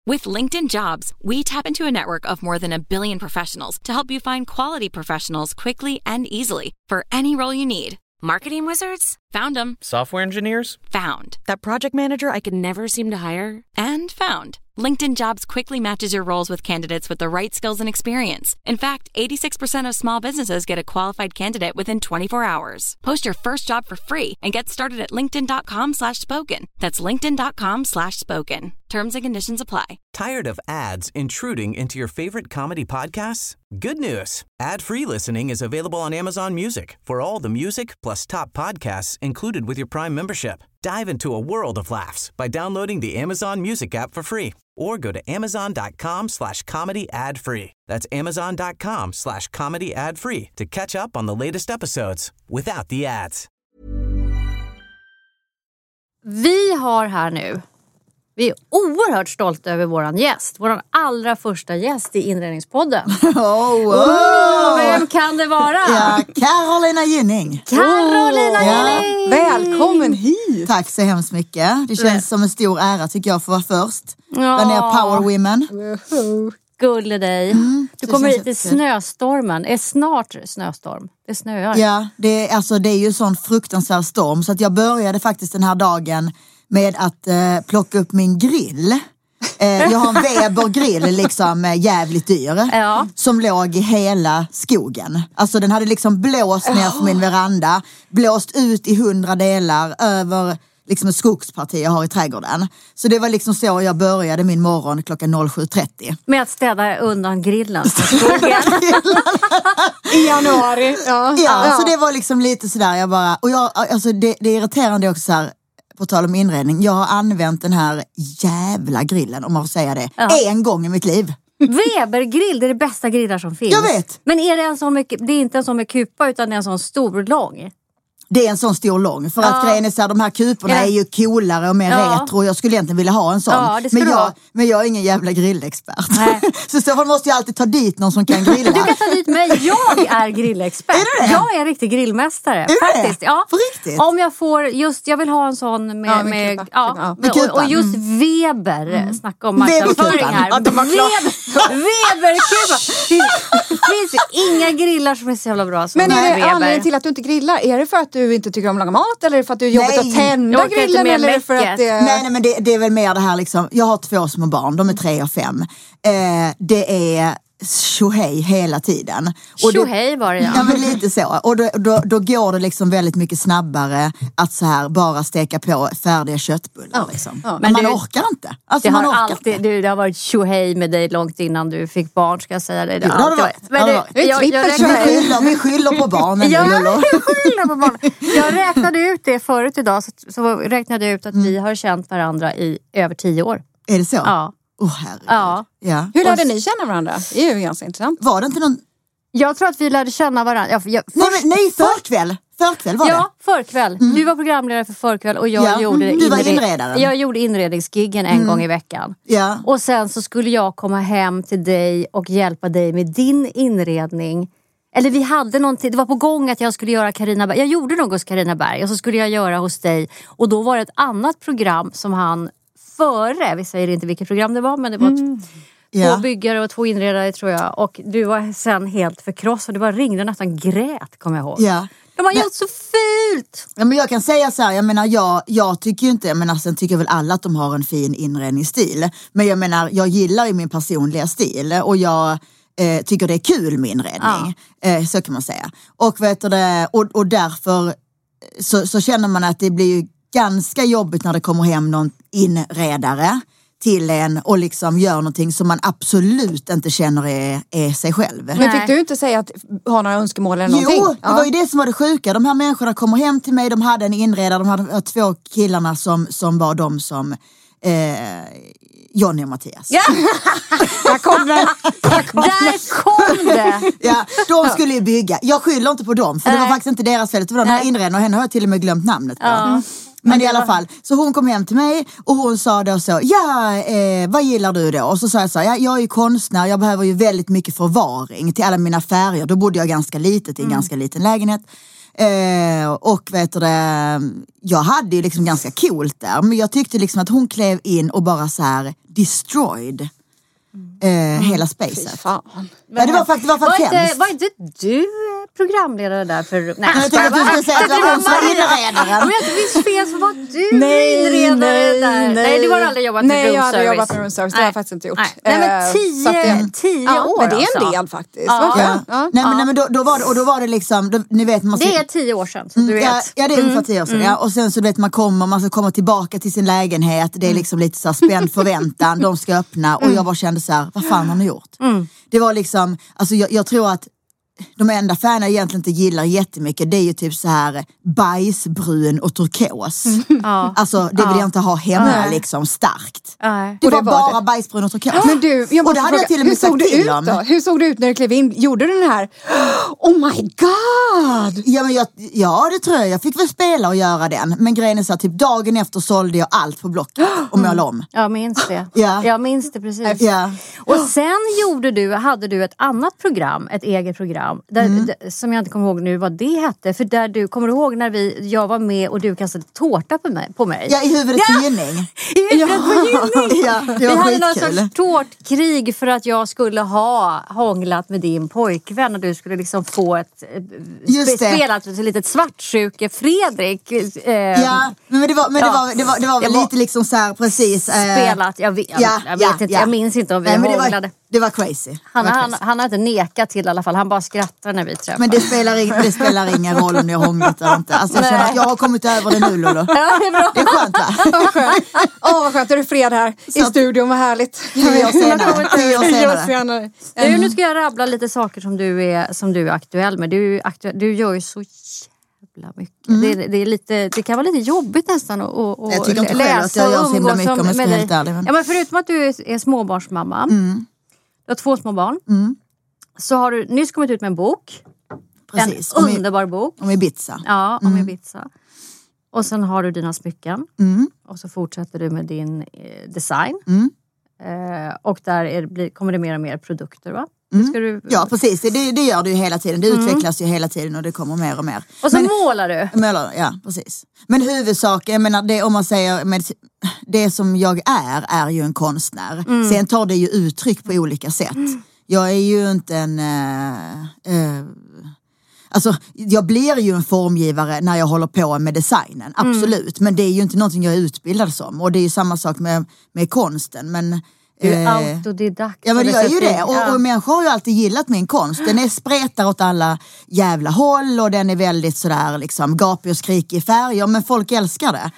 With LinkedIn Jobs, we tap into a network of more than 1 billion professionals to help you find quality professionals quickly and easily for any role you need. Marketing wizards? Found them. Software engineers? Found. That project manager I could never seem to hire? And found. LinkedIn Jobs quickly matches your roles with candidates with the right skills and experience. In fact, 86% of small businesses get a qualified candidate within 24 hours. Post your first job for free and get started at linkedin.com/spoken. That's linkedin.com/spoken. Terms and conditions apply. Tired of ads intruding into your favorite comedy podcasts? Good news. Ad-free listening is available on Amazon Music for all the music plus top podcasts included with your Prime membership. Dive into a world of laughs by downloading the Amazon Music app for free or go to amazon.com/comedy ad-free. That's amazon.com/comedy ad-free to catch up on the latest episodes without the ads. Vi har här nu, vi är oerhört stolta över våran gäst. Våran allra första gäst i Inredningspodden. Vem kan det vara? Ja, Carolina Gynning. Carolina Gynning! Välkommen hit! Tack så hemskt mycket. Det känns som en stor ära tycker jag för att vara först. Bland er power women. Gulle dig. Du kommer hit i snöstormen. Är snart snöstorm. Det snöar. Ja, det är ju sån fruktansvärd storm. Så att jag började faktiskt den här dagen med att plocka upp min grill. Jag har en Weber-grill liksom jävligt dyr. Ja. Som låg i hela skogen. Alltså den hade liksom blåst ner från min veranda. Blåst ut i 100 delar över liksom ett skogsparti jag har i trädgården. Så det var liksom så jag började min morgon klockan 07:30. Med att städa undan grillen från skogen. I januari. Ja, så det var liksom lite sådär. Jag bara, och alltså det är irriterande också så här. På tal om inredning, jag har använt den här jävla grillen, om man får säga det, en gång i mitt liv. Weber-grill, det är det bästa grillar som finns. Jag vet. Men är det en sån med, det är inte en sån med kupa utan det är en sån stor lång? Det är en sån stor lång. För att grejen är så här, de här kuporna är ju coolare och mer retro. Jag skulle egentligen vilja ha en sån. Men jag är ingen jävla grillexpert. Så fall måste jag alltid ta dit någon som kan grilla. Du kan ta dit mig. Jag är grillexpert. Är du det? Jag är en riktig grillmästare. Är faktiskt. det? Ja. På riktigt? Om jag får jag vill ha en sån med kupa. och just Weber. Snacka om marknadsföring här. Weber-kupa. Det finns inga grillar som är så jävla bra som Men är det Weber. anledningen till att du inte grillar? Är det för att du inte tycker om att laga mat? Eller är det för att du är jobbigt att tända grillen? Eller för att Nej, men det är väl mer det här liksom. Jag har 2 små barn, de är 3 och 5. Det är tjohej hela tiden. Tjohej var det, ja. Men lite så. Och då går det liksom väldigt mycket snabbare att så här bara steka på färdiga köttbullar liksom. Men man orkar inte. Alltså, det har varit tjohej med dig långt innan du fick barn, ska jag säga dig. Vi skyller på barnen. Jag räknade ut det förut idag, så räknade jag ut att vi har känt varandra i över 10 år. Är det så? Ja. Herregud. Ja. Hur lärde ni känna varandra? Det är ju ganska intressant. Var det inte någon... Jag tror att vi lärde känna varandra. Nej, förkväll. Förkväll var det. Ja, förkväll. Du var programledare för förkväll och jag du var inredaren. Jag gjorde inredningsgiggen en gång i veckan. Ja. Och sen så skulle jag komma hem till dig och hjälpa dig med din inredning. Eller vi hade någonting, det var på gång att jag skulle göra Carina Berg. Jag gjorde något hos Carina Berg och så skulle jag göra hos dig. Och då var det ett annat program som han före, vi säger inte vilket program det var, men det var 2 byggare och 2 inredare tror jag. Och du var sen helt förkrossad. Du bara ringde och nästan grät, kommer jag ihåg. Ja. De har gjort så fult! Ja, men jag kan säga så här, jag menar jag tycker ju inte, jag menar sen tycker väl alla att de har en fin inredningsstil. Men jag menar, jag gillar ju min personliga stil och jag tycker det är kul med inredning. Så kan man säga. Och vet du det, och därför så känner man att det blir ju ganska jobbigt när det kommer hem någon inredare till en och liksom gör någonting som man absolut inte känner är sig själv. Men fick du inte säga att ha några önskemål eller någonting? Jo, det var ju det som var det sjuka. De här människorna kommer hem till mig, de hade en inredare, de hade 2 killarna som var de som Johnny och Mattias. Ja. Där kom det. Ja, de skulle ju bygga. Jag skyller inte på dem, för det var faktiskt inte deras fel. Det var den här inredaren och henne har jag till och med glömt namnet på. Men i alla fall, så hon kom hem till mig och hon sa då så, vad gillar du då? Och så sa jag så, jag är ju konstnär, jag behöver ju väldigt mycket förvaring till alla mina färger. Då bodde jag ganska litet i en ganska liten lägenhet. Och vet du det, jag hade ju liksom ganska coolt där, men jag tyckte liksom att hon klev in och bara så här destroyed hela spacet. Fan. Ja, det var faktiskt hemskt. Var inte du programledare där för... Nej, jag tänkte att du skulle säga att det var hon som var inredaren. Om jag inte visst fel så var du inredare där. Nej, du har aldrig jobbat med room service. Nej, jag har aldrig jobbat med room service. Det har jag faktiskt inte gjort. Nej, men 10 år men det är en del faktiskt. Ja. Nej, men då var det liksom, ni vet, det är 10 år sedan, så du vet. Ja, det är ungefär 10 år sedan. Ja. Och sen så vet man ska komma tillbaka till sin lägenhet. Det är liksom lite så här spänd förväntan. De ska öppna och jag bara kände så här, vad fan har ni gjort? Det var liksom, alltså jag tror att de enda färgerna jag egentligen inte gillar jättemycket, det är ju typ så här bajsbrun och turkos. Alltså det vill jag inte ha hemma liksom starkt. Det var bara bajsbrun och turkos. Men du, jag måste fråga, till och med hur såg det ut då? Hur såg det ut när du klev in? Gjorde du den här? Oh my god! Ja, det tror jag. Jag fick väl spela och göra den. Men grejen är så här, typ dagen efter sålde jag allt på Blocket och målade om. Jag minns det. Jag minns det precis. Ja. Och sen hade du ett annat program, ett eget program. Där, som jag inte kommer ihåg nu vad det hette. För där du, kommer du ihåg när jag var med och du kastade tårta på mig? Ja, i huvudet på Gynning. I huvudet på Gynning. Ja, det var vi hade någon skitkul. sorts tårtkrig för att jag skulle ha hånglat med din pojkvän och du skulle liksom få spelat ett litet svartsjuke Fredrik. Ja, men det var väl lite liksom så här precis. Spelat, jag vet inte, jag minns inte om vi hånglade. Det var crazy. Han har inte nekat till i alla fall. Han bara skrattar när vi träffas. Men det spelar ingen roll om jag har hånglat eller inte. Alltså, jag känner att jag har kommit över det nu, Lolo. Ja, det är bra. Det är skönt, va? Vad skönt. Är det fred här i studion? Vad härligt. 10 år senare. Nu ska jag rabbla lite saker som du är aktuell med. Du gör ju så jävla mycket. Det är lite, det kan vara lite jobbigt nästan att jag tycker inte själv att jag gör så himla mycket om jag ska vara helt ärlig. Ja, men förutom att du är småbarnsmamma. Du har 2 små barn. Så har du nyss kommit ut med en bok. Precis. En underbar bok. Om Ibiza. Ja, om Ibiza. Och sen har du dina smycken. Och så fortsätter du med din design. Och där kommer det mer och mer produkter, va? Ja, precis. Det gör du ju hela tiden. Det utvecklas ju hela tiden och det kommer mer och mer. Och så målar du. Ja, precis. Men huvudsaken, jag menar, det, om man säger, det som jag är ju en konstnär. Sen tar det ju uttryck på olika sätt. Jag är ju inte en... Alltså, jag blir ju en formgivare när jag håller på med designen. Absolut. Men det är ju inte någonting jag är utbildad som. Och det är ju samma sak med konsten. Men... Du är autodidakt. Ja, men jag är ju det. Och människor har ju alltid gillat min konst. Den är spretar åt alla jävla håll och den är väldigt sådär liksom gapig och skrikig i färger. Men folk älskar det.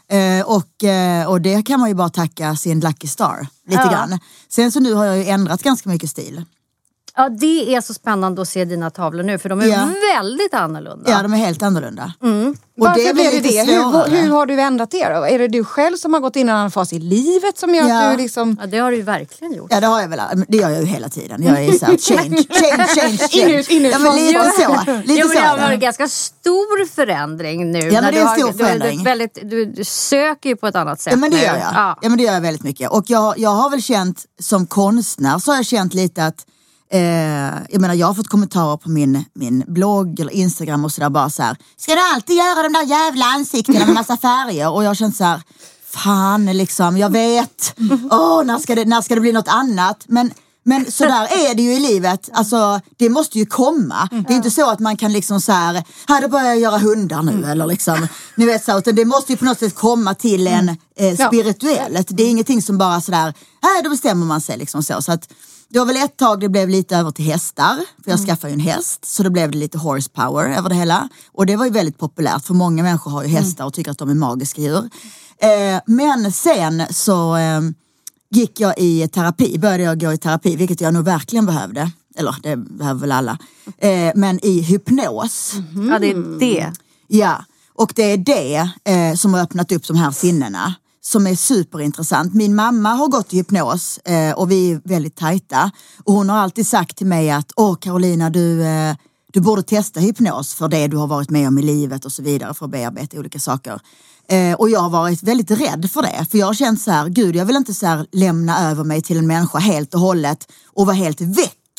Och det kan man ju bara tacka sin Lucky Star lite grann. Sen så nu har jag ju ändrat ganska mycket stil. Ja, det är så spännande att se dina tavlor nu, för de är väldigt annorlunda. Ja, de är helt annorlunda. Och varför blev det? Hur har du ändrat det då? Är det du själv som har gått in i en annan fas i livet som gör att du liksom... Ja, det har du ju verkligen gjort. Ja, det har jag väl. Det gör jag ju hela tiden. Jag är så här, change. In ut. Ja, men lite så. Det har varit en ganska stor förändring nu. Ja, men det är en stor förändring. Du söker ju på ett annat sätt. Ja, men det gör jag. Ja, men det gör jag väldigt mycket. Och jag har väl känt, som konstnär så har jag känt lite att jag menar, jag har fått kommentarer på min blogg eller Instagram och sådär, bara så här: ska du alltid göra de där jävla ansiktena med massa färger? Och jag har känt så här: fan liksom, jag vet. När ska det bli något annat? Men så där är det ju i livet. Alltså, det måste ju komma. Det är inte så att man kan liksom så här, då börjar jag göra hundar nu, eller liksom, ni vet så, utan det måste ju på något sätt komma till en spirituellt. Det är ingenting som bara sådär, då bestämmer man sig liksom så att det var väl ett tag det blev lite över till hästar. För jag skaffade ju en häst. Så då blev det lite horsepower över det hela. Och det var ju väldigt populärt. För många människor har ju hästar och tycker att de är magiska djur. Men sen så gick jag i terapi. Började jag gå i terapi. Vilket jag nog verkligen behövde. Eller det behöver väl alla. Men i hypnos. Ja, det är det. Ja. Och det är det som har öppnat upp de här sinnena. Som är superintressant. Min mamma har gått i hypnos och vi är väldigt tajta. Och hon har alltid sagt till mig att Carolina, du borde testa hypnos för det du har varit med om i livet och så vidare, för att bearbeta olika saker. Och jag har varit väldigt rädd för det. För jag har känt så här, gud, jag vill inte så här lämna över mig till en människa helt och hållet och vara helt väck.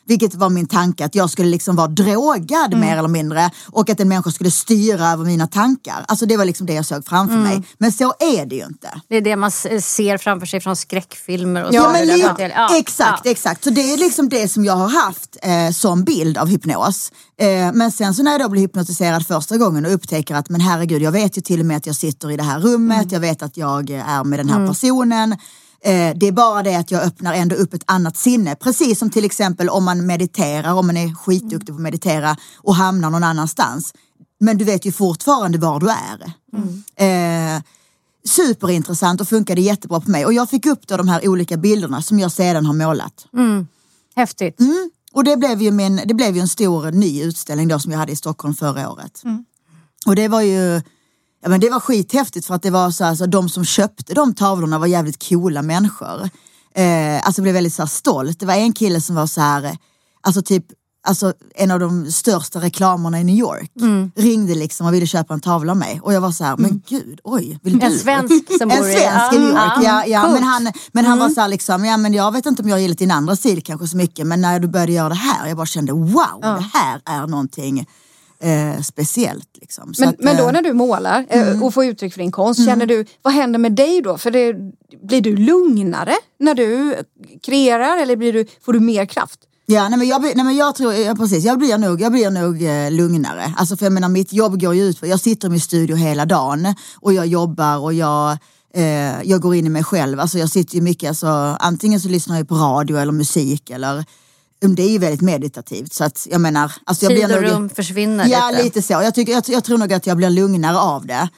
Vilket var min tanke, att jag skulle liksom vara drogad mer eller mindre. Och att en människa skulle styra över mina tankar. Alltså det var liksom det jag såg framför mig. Men så är det ju inte. Det är det man ser framför sig från skräckfilmer. Och Exakt. Så det är liksom det som jag har haft som bild av hypnos. Men sen så när jag då blir hypnotiserad första gången och upptäcker att men herregud, jag vet ju till och med att jag sitter i det här rummet. Jag vet att jag är med den här personen. Det är bara det att jag öppnar ändå upp ett annat sinne. Precis som till exempel om man mediterar, om man är skitduktig på att meditera och hamnar någon annanstans. Men du vet ju fortfarande var du är. Superintressant och funkade jättebra på mig. Och jag fick upp då de här olika bilderna som jag sedan har målat. Häftigt. Och det blev ju en stor ny utställning då som jag hade i Stockholm förra året. Och det var ju... Ja, men det var skithäftigt för att det var så här, så de som köpte de tavlorna var jävligt coola människor. Alltså jag blev väldigt så här stolt. Det var en kille som var så här, alltså en av de största reklamerna i New York. Ringde liksom och ville köpa en tavla av mig. Och jag var så här, men gud, oj, vill du? En svensk som bor i New York, men han var så här liksom, ja men jag vet inte om jag gillar din andra stil kanske så mycket. Men när du började göra det här, jag bara kände, wow, det här är någonting... speciellt liksom. Men då när du målar och får uttryck för din konst, känner du, vad händer med dig då? För blir du lugnare när du kreerar eller får du mer kraft? Ja, jag tror precis, jag blir nog lugnare. Alltså för jag menar, mitt jobb går ju ut på, jag sitter i min studio hela dagen och jag jobbar och jag går in i mig själv. Alltså jag sitter ju mycket, alltså antingen så lyssnar jag på radio eller musik eller det är ju väldigt meditativt så att jag menar alltså jag tid och rum försvinner lite så. Jag tror nog att jag blir lugnare av det.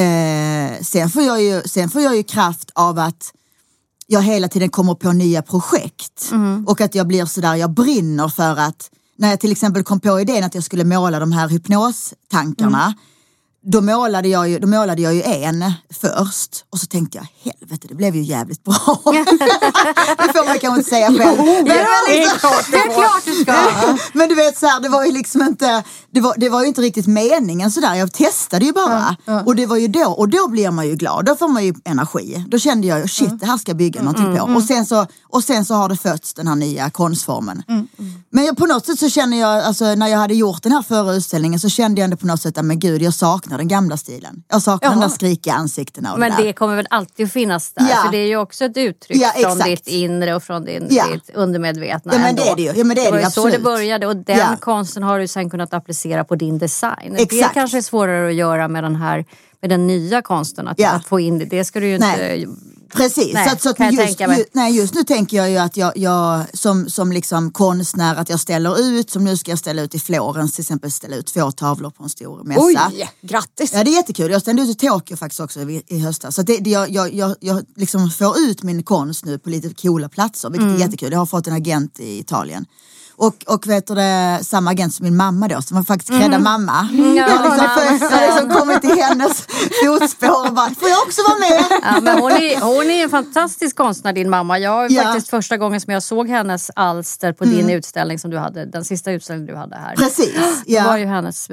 Sen får jag ju kraft av att jag hela tiden kommer på nya projekt och att jag blir sådär, jag brinner för att när jag till exempel kom på idén att jag skulle måla de här hypnostankarna. Då målade jag ju en först och så tänkte jag, helvete, det blev ju jävligt bra. Det får man kanske inte säga själv. Det är klart du ska. Men du vet så här, det var ju liksom inte, det var ju inte riktigt meningen så där. Jag testade ju bara. Och det var ju då, och då blir man ju glad. Då får man ju energi. Då kände jag, shit, det här ska jag bygga någonting på. Och sen så har det fötts den här nya konstformen. Men på något sätt så känner jag, alltså när jag hade gjort den här förra utställningen så kände jag ändå på något sätt att men gud, jag saknar den gamla stilen. Jag saknar den där skrikiga ansiktena och men det där. Det kommer väl alltid att finnas där. För det är ju också ett uttryck från ditt inre och från ditt undermedvetna. Ja, men det är det ju. Ja, men det var ju så det började och den konsten har du sen kunnat applicera på din design. Exakt. Det kanske är svårare att göra med den nya konsten. Att få in det ska du ju inte... Precis, nej, så just nu tänker jag ju att jag som liksom konstnär att jag ställer ut, som nu ska jag ställa ut i Florens till exempel, ställa ut 2 tavlor på en stor mässa. Oj, grattis! Ja, det är jättekul. Jag ställde ut i Tokyo faktiskt också i höstas. Så jag liksom får ut min konst nu på lite coola platser, vilket är jättekul. Jag har fått en agent i Italien. Och vet du det, samma agent som min mamma då, som var faktiskt krädda mamma. Jag har liksom kommit i hennes fotspår och bara, får jag också vara med? Ja, men hon är en fantastisk konstnär, din mamma. Jag faktiskt första gången som jag såg hennes alster på din utställning som du hade, den sista utställningen du hade här. Precis, det var ju hennes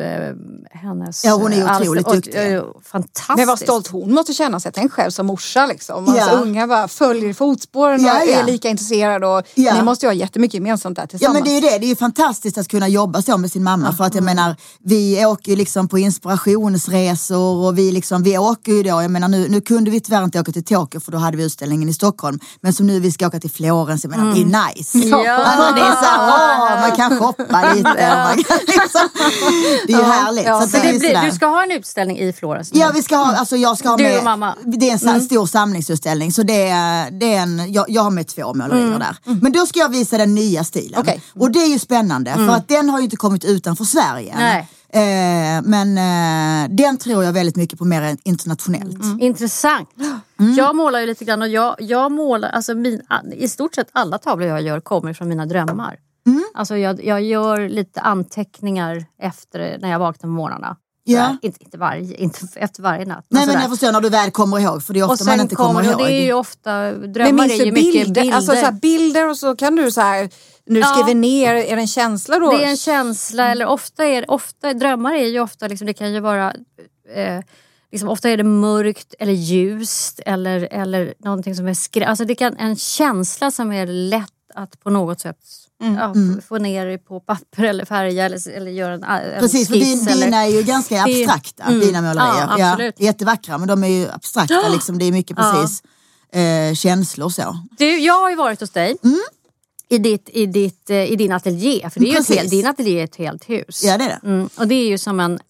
ja, hon är otroligt duktig. Fantastiskt. Men vad stolt hon måste känna sig, tänk själv som morsa liksom. Alltså, unga bara följer fotspåren och är lika intresserade och ni måste ju ha jättemycket gemensamt där tillsammans. Ja, men det är ju fantastiskt att kunna jobba så med sin mamma för att jag menar, vi åker ju liksom på inspirationsresor och vi åker ju då, jag menar nu kunde vi tyvärr inte åka till Tokyo för då hade vi utställningen i Stockholm, men som nu vi ska åka till Florens, jag menar det är nice. Alltså, det är så här, man kan shoppa lite och man kan liksom, det är ju härligt. Ja, så du ska ha en utställning i Florens nu. Ja, vi ska ha, alltså jag ska ha du med, och mamma. det är en stor samlingsutställning så jag har med 2 målerier där. Men då ska jag visa den nya stilen. Okay. Och det är ju spännande för att den har ju inte kommit utanför Sverige. Nej. Men den tror jag väldigt mycket på mer internationellt. Intressant. Jag målar ju lite grann och jag målar, alltså i stort sett alla tavlor jag gör kommer från mina drömmar. Alltså jag gör lite anteckningar efter när jag vaknar på morgnarna. Ja. Inte efter varje natt. Nej, men jag förstår när du väl kommer ihåg, för det är ofta man inte kommer ihåg. Och det är ju ofta, drömmar är ju mycket bilder. Alltså så här, bilder och så kan du så här, nu skriver ner, är det en känsla då? Det är en känsla, eller ofta drömmar är ju ofta, liksom, det kan ju vara, liksom, ofta är det mörkt eller ljust eller någonting som är alltså det kan en känsla som är lätt att på något sätt få ner det på papper eller färga eller göra en precis, skiss. För dina är ju ganska abstrakta, dina målerier. Ja, absolut. Jättevackra, men de är ju abstrakta. Liksom, det är mycket precis känslor så. Du, jag har ju varit hos dig. I din ateljé. För det är ju din ateljé är ett helt hus. Ja, det är det. Och det är ju som en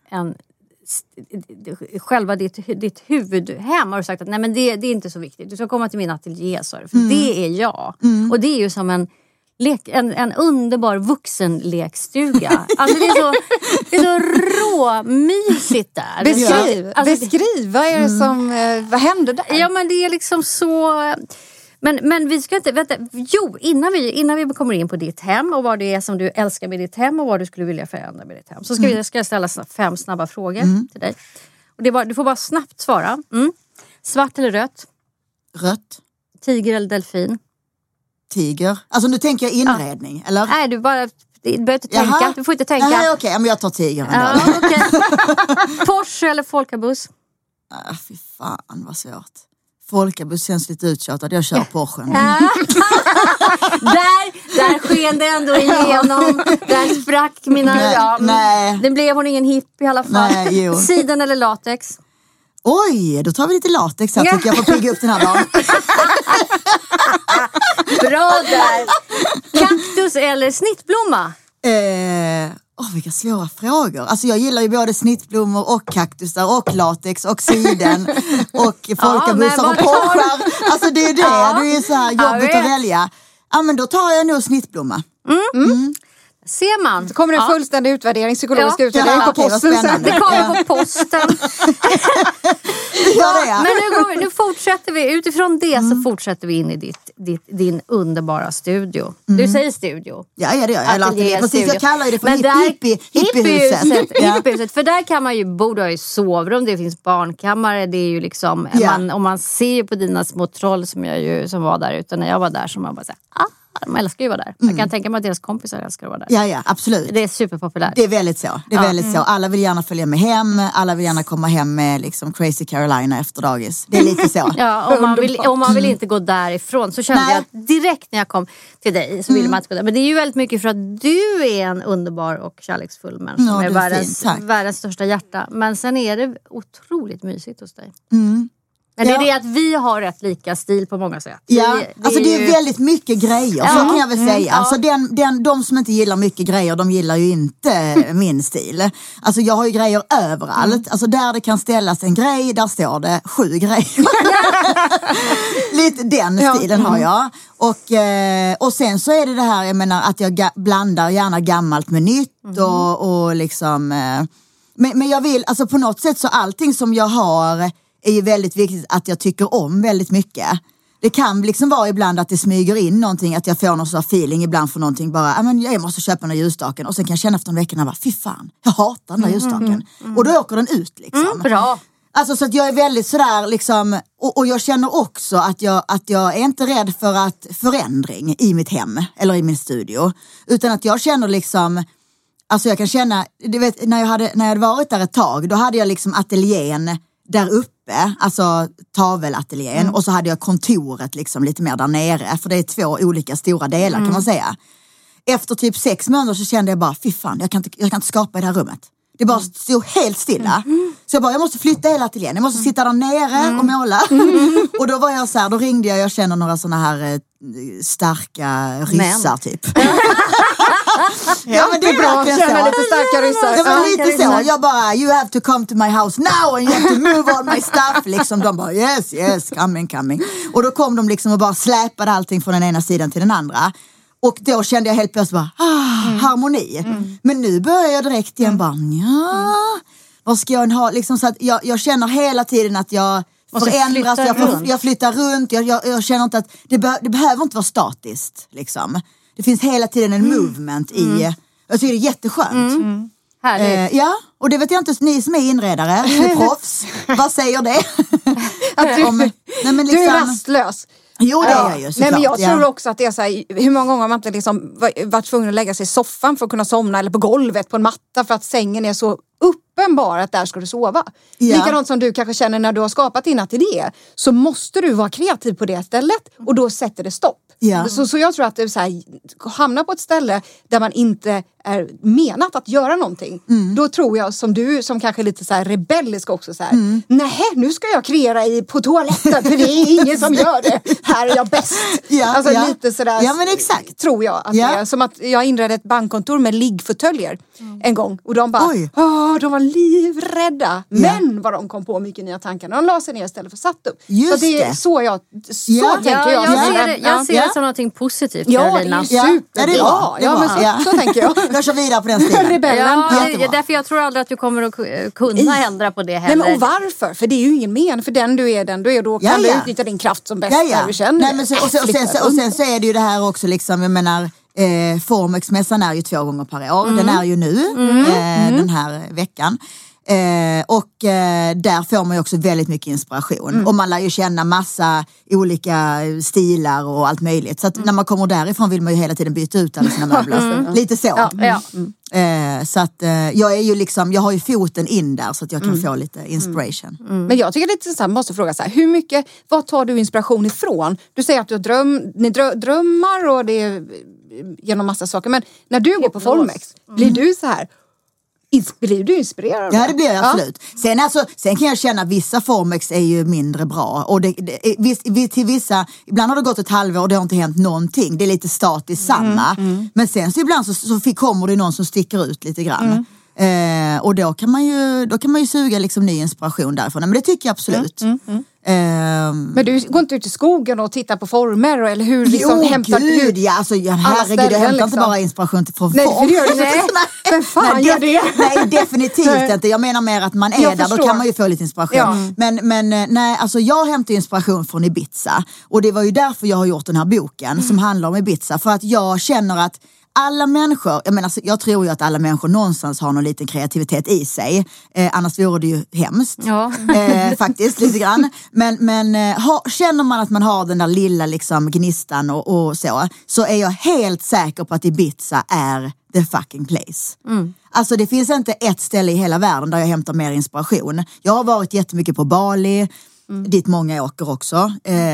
själva ditt huvudhem har du sagt att nej men det är inte så viktigt. Du ska komma till min ateljé, sa du. För det är jag. Och det är ju som en underbar vuxenlekstuga. Alltså det är så råmysigt där. Beskriv, vad är det som, vad händer där? Ja men det är liksom så... Men vi ska inte, vänta, innan vi kommer in på ditt hem och vad det är som du älskar med ditt hem och vad du skulle vilja förändra med ditt hem. Så ska jag ställa 5 snabba frågor till dig. Och du får bara snabbt svara. Svart eller rött? Rött. Tiger eller delfin? Tiger. Alltså nu tänker jag inredning, eller? Nej, du behöver inte tänka. Du får inte tänka. Nej, okej, men jag tar tiger ändå. Ja, okay. Porsche eller folkabuss? Fy fan vad svårt. Folkabuss känns lite uttjatad. Jag kör Porsche. Där sken det ändå igenom. Där sprack mina... Nej. Det blev hon ingen hipp i alla fall. Nej, Siden eller latex? Oj, då tar vi lite latex här. Tycker jag får pigga upp den här dagen. Bra där. Kaktus eller snittblomma? Vilka svåra frågor. Alltså jag gillar ju både snittblommor och kaktusar och latex och siden och folkabussar och porschar. Alltså det är det. Det är så här jobbigt att välja. Ja, men då tar jag nog snittblomma. Ser man. Så kommer det en fullständig utvärdering, psykologisk utvärdering på posten. Det kommer på posten. Men nu fortsätter vi. Utifrån det så fortsätter vi in i din underbara studio. Du säger studio. Ja, det gör jag. Precis, jag kallar det för hippiehuset. För där kan man ju bo, du har ju sovrum, det finns barnkammare. Det är ju liksom, om man ser ju på dina små troll som var där ute när jag var där, som man bara säger, de älskar ju att vara där. Jag kan tänka mig att deras kompisar älskar att vara där. Ja, absolut. Det är superpopulärt. Det är väldigt så. Alla vill gärna följa med hem. Alla vill gärna komma hem med liksom Crazy Carolina efter dagis. Det är lite så. Om man vill inte gå därifrån. Så kände jag direkt när jag kom till dig så ville man inte gå där. Men det är ju väldigt mycket för att du är en underbar och kärleksfull människa. Som är världens största hjärta. Men sen är det otroligt mysigt hos dig. Men det är det att vi har rätt lika stil på många sätt. Ja, det är väldigt mycket grejer, så kan jag väl säga. Alltså de som inte gillar mycket grejer, de gillar ju inte min stil. Alltså jag har ju grejer överallt. Alltså där det kan ställas en grej, där står det 7 grejer. Lite den stilen har jag. Och sen så är det här, jag menar, att jag blandar gärna gammalt med nytt och liksom... Men jag vill, alltså på något sätt så allting som jag har... är ju väldigt viktigt att jag tycker om väldigt mycket. Det kan liksom vara ibland att det smyger in någonting, att jag får någon sån här feeling ibland för någonting bara, men jag måste köpa den här ljusstaken och sen kan jag känna efter en vecka bara, fy fan, jag hatar den här ljusstaken. Och då åker den ut liksom. Bra. Alltså så att jag är väldigt sådär liksom, och jag känner också att jag är inte rädd för att förändring i mitt hem eller i min studio, utan att jag känner liksom, alltså jag kan känna, du vet, när jag hade varit där ett tag, då hade jag liksom ateljén där uppe, alltså tavelateljén, och så hade jag kontoret liksom lite mer där nere, för det är 2 olika stora delar kan man säga. Efter typ 6 månader så kände jag bara, fy fan, jag kan inte skapa i det här rummet. Det bara stod helt stilla. Så jag måste flytta hela ateljén. Jag måste sitta där nere och måla. Och då var jag så här, då ringde jag känner några såna här starka ryssar typ. Ja, men det är bra. Känner lite starka ryssar. Det var lite så. Jag bara, you have to come to my house now and you have to move all my stuff. Liksom, de bara, yes, coming. Och då kom de liksom och bara släpade allting från den ena sidan till den andra. Och då kände jag helt plötsligt bara, harmoni. Men nu börjar jag direkt igen bara, vad ska jag ha? Liksom så att jag känner hela tiden att jag förändras, jag flyttar runt. Jag känner inte att, det behöver inte vara statiskt. Liksom. Det finns hela tiden en movement i, jag tycker det är jätteskönt. Härligt. Ja, och det vet jag inte, ni som är inredare, proffs, vad säger det? Du är rastlös. Jo, det är jag ju såklart. Nej, men jag tror också att det är så här, hur många gånger har man inte liksom varit tvungen att lägga sig i soffan för att kunna somna, eller på golvet på en matta för att sängen är så uppenbar att där ska du sova. Likadant som du kanske känner när du har skapat din ateljé, så måste du vara kreativ på det stället och då sätter det stopp. Ja. Så jag tror att det är så här, hamna på ett ställe där man inte är menat att göra någonting. Då tror jag som du som kanske är lite så här rebellisk också så här. Nej, nu ska jag kreera på toaletten för det är ingen som gör det. Här är jag bäst. Lite sådär. Ja, men exakt. Tror jag att det är. Som att jag inredde ett bankkontor med liggfåtöljer en gång. Och de bara, de var livrädda. Men vad de kom på mycket nya tankar. De la sig ner istället för satt upp. Just så det är så jag tänker jag. Jag ser det som någonting positivt, Carolina. Ja, det är superbra. Så tänker jag. Jag kör vidare på den stilen. Därför jag tror aldrig att du kommer att kunna ändra på det heller. Nej, men och varför? För det är ju ingen men. För den du är, då kan du utnyttja din kraft som bäst när du känner. Nej, men och sen så är det ju det här också liksom, jag menar Formex-mässan är ju 2 gånger per år. Den är ju nu den här veckan. Där får man ju också väldigt mycket inspiration. Och man lär ju känna massa olika stilar och allt möjligt. Så att när man kommer därifrån vill man ju hela tiden byta ut alla sina möbler. Lite så. Så att jag är ju liksom, jag har ju foten in där så att jag kan få lite inspiration. Men jag tycker lite så här, måste fråga så här, hur mycket, vad tar du inspiration ifrån? Du säger att du har drömmar och det är genom massa saker. Men när du går på Formex, blir du så här, blir du inspirerad? Ja, det blir jag absolut. Sen kan jag känna att vissa Formex är ju mindre bra. Och till vissa, ibland har det gått ett halvår och det har inte hänt någonting. Det är lite statiskt samma. Men sen så ibland så kommer det någon som sticker ut lite grann. Och då kan man ju suga liksom ny inspiration därifrån. Men det tycker jag absolut. Men du går inte ut i skogen och tittar på former eller hur liksom hämtar du? Herregud, jag hämtar inte bara inspiration från form. Nej, det gör du inte. Men fan gör det? Nej, definitivt inte. Jag menar mer att man är där, då kan man ju få lite inspiration. Men nej, alltså jag hämtar inspiration från Ibiza. Och det var ju därför jag har gjort den här boken som handlar om Ibiza. För att jag känner att alla människor, jag tror ju att alla människor någonstans har någon liten kreativitet i sig. Annars vore det ju hemskt. Ja. Faktiskt, lite grann. Men känner man att man har den där lilla liksom, gnistan och så är jag helt säker på att Ibiza är the fucking place. Alltså det finns inte ett ställe i hela världen där jag hämtar mer inspiration. Jag har varit jättemycket på Bali, dit många åker också.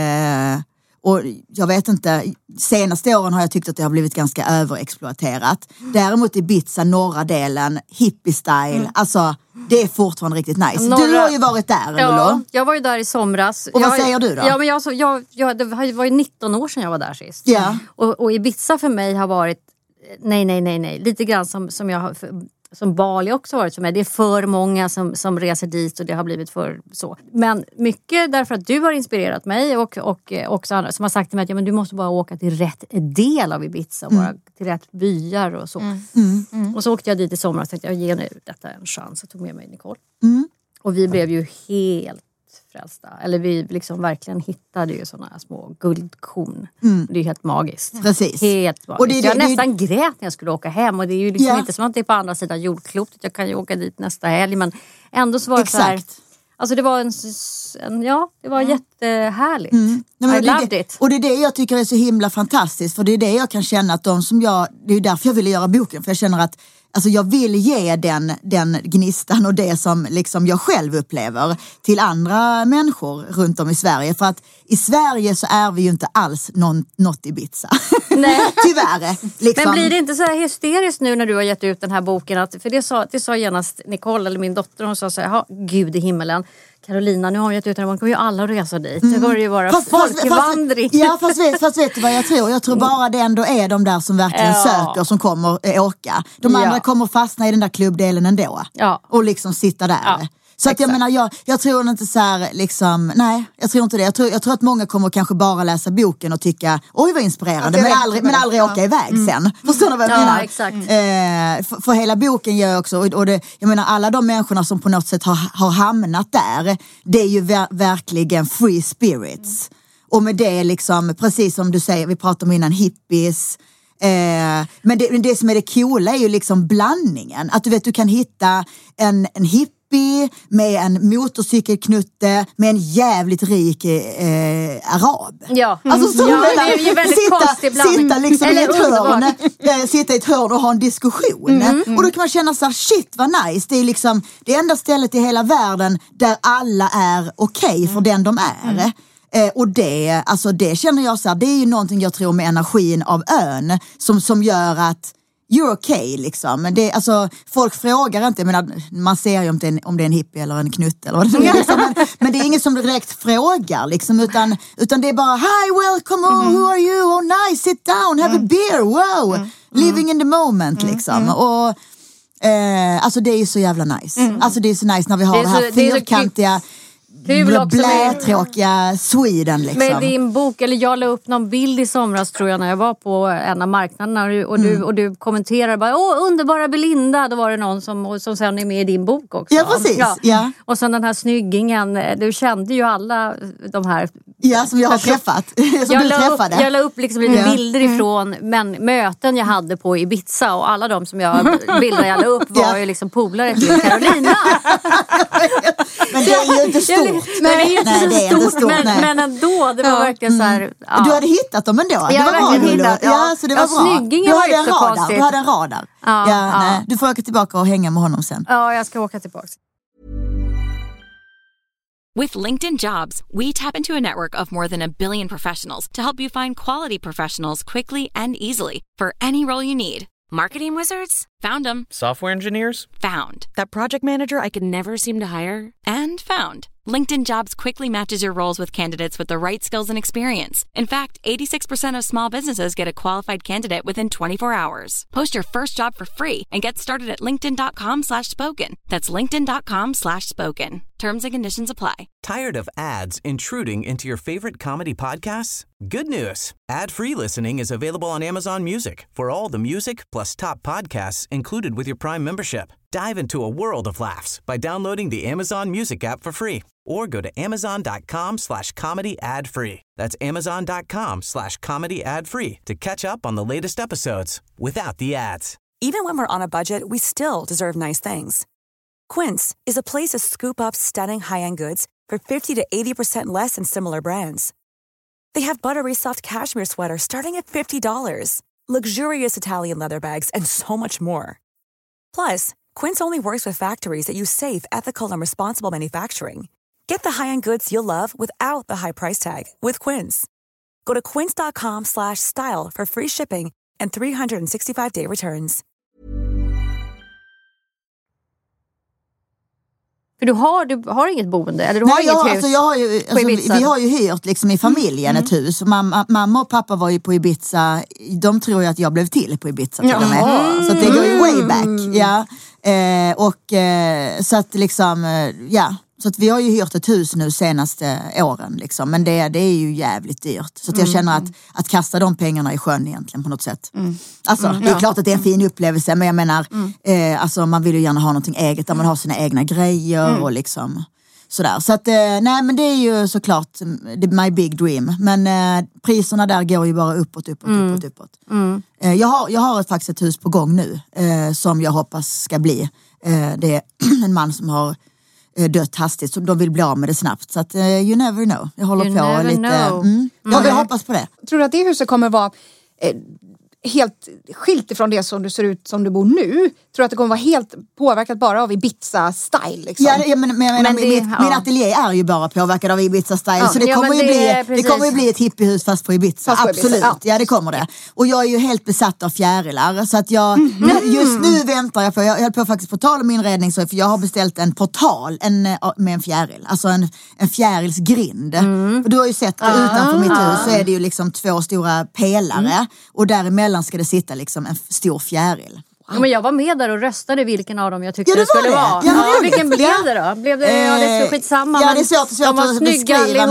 Och jag vet inte, senaste åren har jag tyckt att det har blivit ganska överexploaterat. Däremot Ibiza, norra delen, hippie-style, alltså det är fortfarande riktigt nice. Du har ju varit där, eller? Ja, jag var ju där i somras. Och vad säger du då? Ja, men det var ju 19 år sedan jag var där sist. Ja. Och Ibiza för mig har varit, nej. Lite grann som jag har... Som Bali också varit som är. Det är för många som reser dit och det har blivit för så. Men mycket därför att du har inspirerat mig och också andra som har sagt till mig att men du måste bara åka till rätt del av Ibiza. Bara till rätt byar och så. Och så åkte jag dit i somras och tänkte jag ger nu detta en chans. Jag tog med mig Nicole. Och vi blev ju helt frälsta. Eller vi liksom verkligen hittade ju sådana här små guldkorn. Det är ju helt magiskt. Precis. Helt magiskt. Och jag nästan grät när jag skulle åka hem. Och det är ju liksom inte som att det är på andra sidan jordklotet. Jag kan ju åka dit nästa helg. Men ändå så var det så här... Alltså det var det var jättehärligt. I loved it. Och det är det jag tycker är så himla fantastiskt. För det är det jag kan känna att det är ju därför jag ville göra boken. För jag känner att alltså jag vill ge den gnistan och det som liksom jag själv upplever till andra människor runt om i Sverige. För att i Sverige så är vi ju inte alls något Ibiza. Nej. Tyvärr. Liksom. Men blir det inte så här hysteriskt nu när du har gett ut den här boken? För det sa genast Nicole, eller min dotter, hon sa så här, Gud i himmelen. Carolina, nu har jag gett ut den här boken, kommer ju alla resa dit. Det kommer ju vara folkvandring. Fast vet du vad jag tror? Jag tror bara det ändå är de där som verkligen söker som kommer åka. De andra kommer fastna i den där klubbdelen ändå. Ja. Och liksom sitta där. Ja. Så att jag menar, jag tror inte så här liksom, nej, jag tror inte det. Jag tror att många kommer kanske bara läsa boken och tycka, oj vad inspirerande, men aldrig åka iväg sen. Förstår du vad jag menar? Exakt. För hela boken gör också, och det, jag menar alla de människorna som på något sätt har hamnat där, det är ju verkligen free spirits. Och med det liksom, precis som du säger, vi pratade om innan, hippies. Men det som är det coola är ju liksom blandningen. Att du kan hitta en hippie med en motorcykelknutte med en jävligt rik arab. Ja, alltså, det är ju väldigt konstigt blandning. Sitta i ett hörn och ha en diskussion. Och då kan man känna så här, shit vad nice. Det är liksom det enda stället i hela världen där alla är okej för den de är. Och det känner jag så här, det är ju någonting jag tror med energin av ön som gör att you're okay liksom. Men det, alltså, folk frågar inte, man ser ju om det är en hippie eller en knutt eller vad det är liksom, men det är ingen som direkt frågar liksom, utan det är bara hi, welcome, who are you, oh nice, sit down, have a beer, wow, living in the moment liksom. Och alltså det är ju så jävla nice. Alltså det är så nice när vi har det här fyrkantiga blätråkiga Sweden liksom. Med din bok, eller jag la upp någon bild i somras tror jag när jag var på en av marknaderna och du kommenterar bara, underbara Belinda, då var det någon som sen är med i din bok också. Ja, precis. Ja. Och sen den här snyggingen, du kände ju alla de här. Ja, som jag har träffat. Jag la upp liksom lite bilder ifrån möten jag hade på Ibiza, och alla de som jag la upp var ju liksom polare till Carolina. Men det är ju inte stort. Nej, det är inte stort. Men ändå, det var verkligen så här. Ja. Du hade hittat dem ändå. Jag det var verkligen hittat. Ja, så det var bra. Snyggingen var inte så konstigt. Du hade en radar. Nej, du får åka tillbaka och hänga med honom sen. Ja, jag ska åka tillbaka. With LinkedIn Jobs, we tap into a network of more than 1 billion professionals to help you find quality professionals quickly and easily for any role you need. Marketing wizards? Found them. Software engineers? Found. That project manager I could never seem to hire? And found. LinkedIn Jobs quickly matches your roles with candidates with the right skills and experience. In fact, 86% of small businesses get a qualified candidate within 24 hours. Post your first job for free and get started at linkedin.com/spoken. That's linkedin.com/spoken. Terms and conditions apply. Tired of ads intruding into your favorite comedy podcasts? Good news. Ad-free listening is available on Amazon Music for all the music plus top podcasts included with your Prime membership. Dive into a world of laughs by downloading the Amazon Music app for free or go to amazon.com/comedy ad-free. That's amazon.com/comedy ad-free to catch up on the latest episodes without the ads. Even when we're on a budget, we still deserve nice things. Quince is a place to scoop up stunning high-end goods for 50 to 80% less than similar brands. They have buttery soft cashmere sweaters starting at $50, luxurious Italian leather bags, and so much more. Plus, Quince only works with factories that use safe, ethical, and responsible manufacturing. Get the high-end goods you'll love without the high price tag with Quince. Go to quince.com/style for free shipping and 365-day returns. För du har inget boende, eller du har inget hus? Vi har ju hyrt liksom i familjen ett hus. Mamma och pappa var ju på Ibiza. De tror ju att jag blev till på Ibiza till och med. Så att det går ju way back. Ja. Så att liksom, så att vi har ju hyrt ett hus nu senaste åren liksom. Men det är ju jävligt dyrt. Så att jag känner att kasta de pengarna i sjön egentligen på något sätt. Alltså det är klart att det är en fin upplevelse. Men jag menar, alltså man vill ju gärna ha någonting eget. Där man har sina egna grejer och liksom sådär. Så att, nej men det är ju såklart my big dream. Men priserna där går ju bara uppåt. Jag har faktiskt ett hus på gång nu. Som jag hoppas ska bli. Det är en man som har dött hastigt, så de vill bli av med det snabbt. Så att you never know. Jag håller på lite. Jag vill hoppas på det. Tror du att det huset kommer vara helt skilt ifrån det som du ser ut som du bor nu? Tror du att det kommer vara helt påverkat bara av Ibiza-style? Liksom? Ja, men min ateljé är ju bara påverkad av Ibiza-style. Så det kommer ju bli ett hippiehus fast på Ibiza. Absolut, ja det kommer det. Och jag är ju helt besatt av fjärilar. Så att just nu väntar jag på, jag höll på faktiskt på tal om inredning, så för jag har beställt en portal med en fjäril. Alltså en fjärilsgrind. Och du har ju sett utanför mitt hus så är det ju liksom 2 stora pelare. Och däremellan ska det sitta liksom en stor fjäril. Ja, men jag var med där och röstade vilken av dem jag tyckte det skulle vara. Vilken blev det då? Blev det, det är så skitsamma. Ja, det är svårt att beskriva,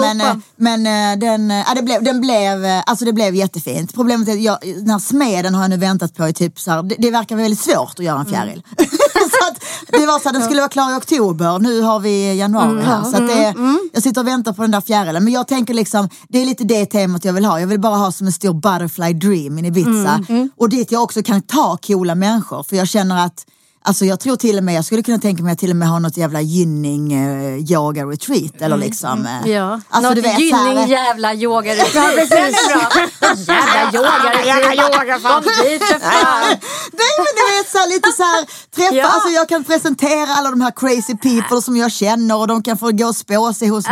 men det blev jättefint. Problemet är att den här smeden har jag nu väntat på i typ så här, det verkar väldigt svårt att göra en fjäril. Så att det var så att den skulle vara klar i oktober. Nu har vi januari här. Så att jag sitter och väntar på den där fjärilen. Men jag tänker liksom, det är lite det temat jag vill ha. Jag vill bara ha som en stor butterfly dream in Ibiza. Och dit jag också kan ta coola människor. För jag känner att, alltså jag tror till och med, jag skulle kunna tänka mig att till och med ha något jävla gynning yoga retreat eller liksom. Ja, alltså, något du vet, gynning jävla yoga retreat. Jävla yoga retreat. Nej, men du vet så här, lite så här träffa, alltså jag kan presentera alla de här crazy people som jag känner och de kan få gå och spå sig hos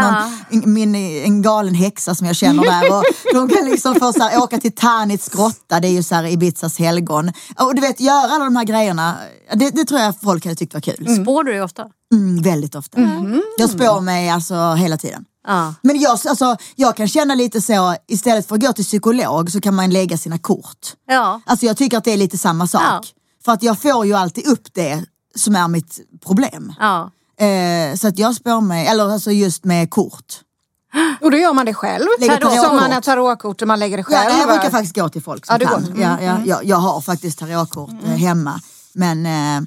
en galen häxa som jag känner där och de kan liksom få så här, åka till Tanits grotta, det är ju så här Ibizas helgon och du vet, göra alla de här grejerna, det tror jag folk hade tyckt var kul. Spår du ofta? Väldigt ofta. Jag spår mig alltså hela tiden. Men jag kan känna lite så, istället för att gå till psykolog så kan man lägga sina kort. Alltså jag tycker att det är lite samma sak. För att jag får ju alltid upp det som är mitt problem. Så att jag spår mig, eller alltså just med kort. Och då gör man det själv? Som man har tarotkort och man lägger det själv? Ja, jag brukar faktiskt gå till folk som kan. Jag har faktiskt tarotkort hemma. Men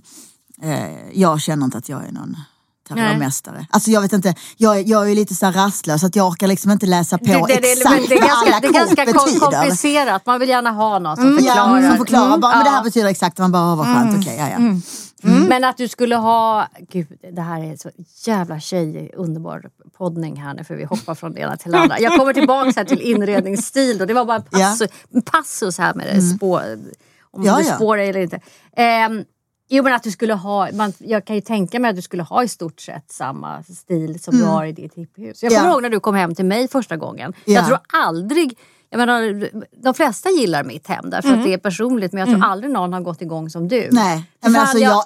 jag känner inte att jag är någon tarotmästare. Alltså jag vet inte, jag är ju lite så rastlös att jag orkar liksom inte läsa på exakt vad alla kort betyder. Det är ganska komplicerat, man vill gärna ha någon som förklarar. Ja, som förklarar, men det här betyder exakt, man bara, vad skönt, okej. Men att du skulle ha, gud det här är så jävla underbar poddning här nu för vi hoppar från det ena till det andra. Jag kommer tillbaka här till inredningsstil då, det var bara en passus här med det, om du spår eller inte. Jo, men att du skulle ha, jag kan ju tänka mig att du skulle ha i stort sett samma stil som du har i ditt hipphus. Jag kommer ihåg när du kom hem till mig första gången. Jag tror aldrig, jag menar, de flesta gillar mitt hem därför att det är personligt, men jag tror aldrig någon har gått igång som du. Nej, men alltså jag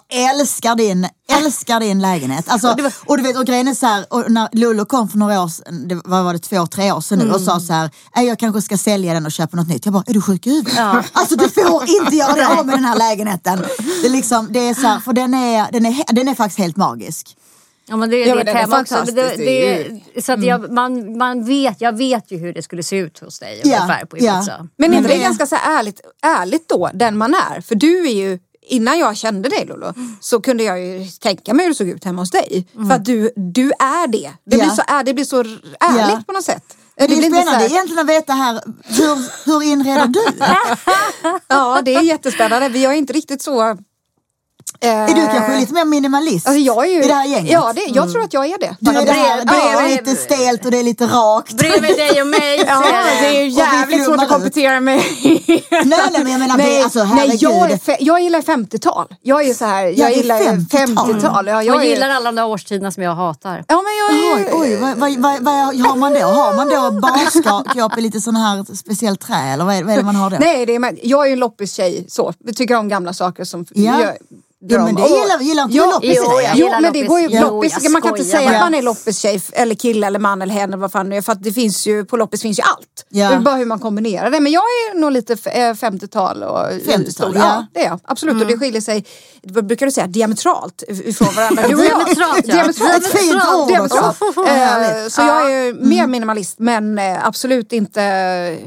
älskar din lägenhet. Alltså, och du vet, och grejen är så här, och när Lolo kom för några år sedan, det var 2-3 år sedan nu, och sa så här, jag kanske ska sälja den och köpa något nytt. Jag bara, är du sjuk i huvudet? Alltså du får inte göra det av med den här lägenheten. Det är liksom, det är så här, för den är faktiskt helt magisk. Ja, men det är ditt hem också. Så att jag vet ju hur det skulle se ut hos dig ungefär på Ibiza. Men är det ganska så ärligt då, den man är? För du är ju, innan jag kände dig Lolo, så kunde jag ju tänka mig hur det såg ut hemma hos dig. För att du är det. Det blir så ärligt på något sätt. Det är spännande egentligen att veta här, hur inreder du? Ja, det är jättespännande. Vi har inte riktigt så... Är du kanske lite mer minimalist alltså jag är ju, i det här gänget? Ja, jag tror att jag är det. Du är lite stelt och det är lite rakt. Bredvid dig och mig. Ja, det är ju jävligt svårt att komplettera med. Nej, men jag menar, alltså herregud. Jag gillar 50-tal. Jag är så här, jag gillar 50-tal. Jag gillar alla de där årstiderna som jag hatar. Ja, men vad har man då? Har man då barskap i lite sån här speciellt trä? Eller vad är det man har då? Nej, jag är ju en loppis-tjej. Så. Vi tycker om gamla saker som... Ja, men det gillar inte loppis i det. Jo, men det går ju loppis. Man kan inte säga att man är loppis-tjej eller kille eller man eller henne, vad fan det är. För att det finns ju, på loppis finns ju allt. Det är bara hur man kombinerar det. Men jag är nog lite 50-tal och 50-tal, ja. Det är jag, absolut. Och det skiljer sig, vad brukar du säga, diametralt ifrån varandra. Ett fint ord. Så jag är mer minimalist, men absolut inte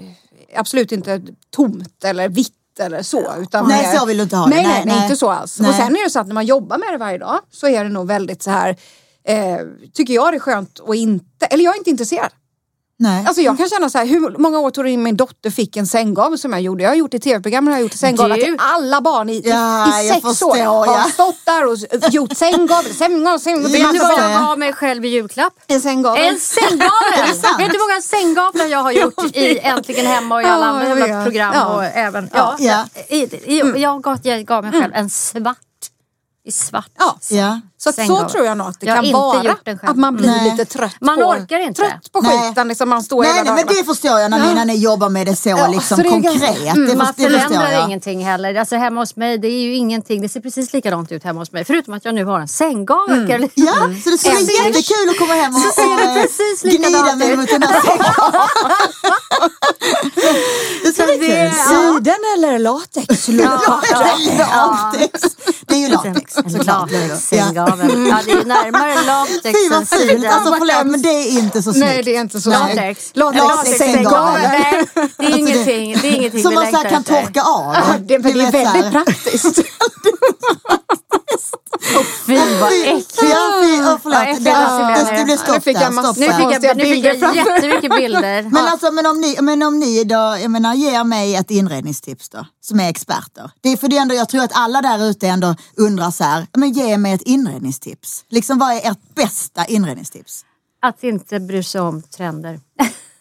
tomt eller vitt eller så. Utan nej, så vill du inte ha det. Nej, inte så alls. Nej. Och sen är det så att när man jobbar med det varje dag så är det nog väldigt så här, tycker jag det är skönt och inte, eller jag är inte intresserad. Nej. Alltså jag kan känna så här, hur många år tog det in min dotter fick en sänggavel som jag gjorde. Jag har gjort i tv-program, jag har gjort sänggavel till alla barn i 6 år. Jag har stått där och gjort sänggavel. Vet du vad jag gav mig själv i julklapp? En sänggavel. Vet du hur många sänggavlar jag har gjort i Äntligen hemma och i alla andra program och även jag gav mig själv en svart. I svart. Ja. Så tror jag nog att det kan vara att man blir lite trött på skiten liksom, man står hela dagen. Men det förstår jag när ni jobbar med det så liksom så konkret. Man förändrar ingenting heller. Alltså hemma hos mig, det är ju ingenting. Det ser precis likadant ut hemma hos mig. Förutom att jag nu har en sänggavel. Ja, så det ser jättekul att komma hem och gnida mig mot den här sänggaveln. Det ska bli kul. Siden eller latex? Latex. Det är ju latex, såklart. Sänggavel. Ja, det är närmare latex än siden. Alltså förlåt, men det är inte så snyggt. Nej, det är inte så latex. Sänggavel. Det är ingenting som man så kan torka av. Det är väldigt praktiskt. Fy vad äckligt. Det blev stopp där. Nu fick jag jättemycket bilder. Men om ni då, jag menar, ger mig ett inredningstips då, som är experter. Det är för det ändå, jag tror att alla där ute ändå undrar så här, men ge mig ett inredningstips. Liksom, vad är ert bästa inredningstips? Att inte bry sig om trender.